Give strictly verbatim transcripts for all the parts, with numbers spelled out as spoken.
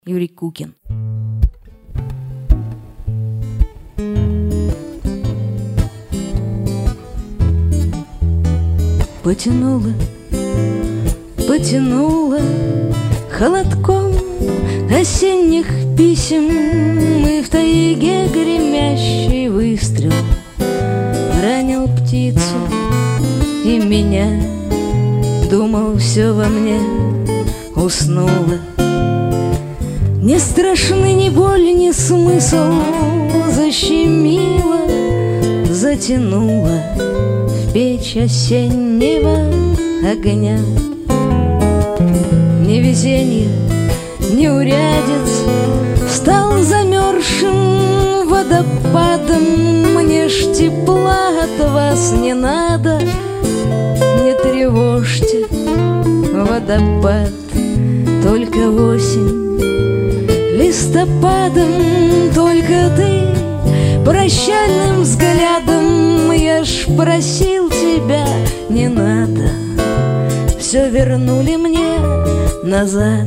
Юрий Кукин. Потянуло, потянуло холодком осенних писем, и в тайге гремящий выстрел ранил птицу и меня. Думал, все во мне уснуло. Не страшны ни боль, ни смысл. Защемило, затянуло в печь осеннего огня. Ни везенье, ни урядец встал замерзшим водопадом. Мне ж тепла от вас не надо, не тревожьте водопад. Только осень листопадом, только ты прощальным взглядом. Я ж просил тебя, не надо, все вернули мне назад.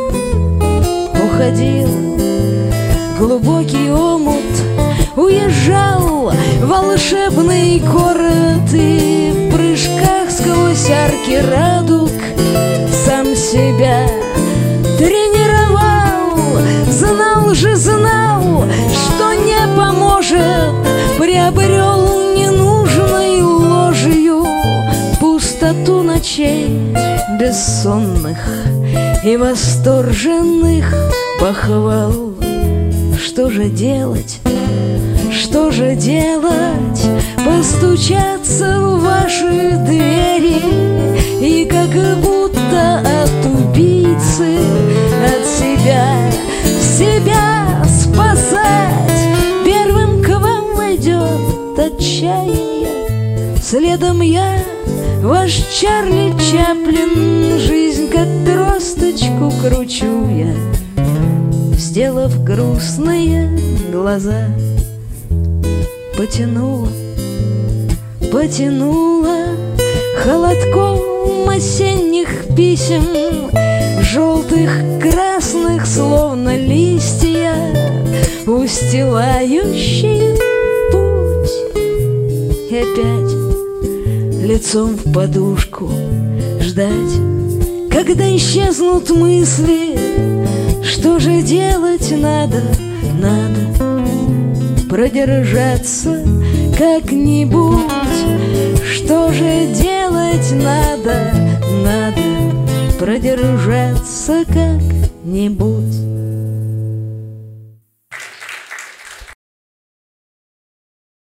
Уходил глубокий омут, уезжал волшебный город, и в прыжках сквозь арки радуг сам себя тренировал. Знал же, знал, что не поможет, приобрел ненужной ложью пустоту ночей бессонных и восторженных похвал. Что же делать, что же делать? Постучаться в ваши двери и как будто от убийцы, от себя, себя спасать. Первым к вам войдет отчаяние, следом я, ваш Чарли Чаплин. Жизнь как тросточку кручу я, сделав грустные глаза. Потянуло, потянуло холодком осенних писем, желтых, красных, словно листья, устилающие путь. И опять лицом в подушку ждать, когда исчезнут мысли. Что же делать надо, надо продержаться как-нибудь. Что же делать надо, надо продержаться как-нибудь.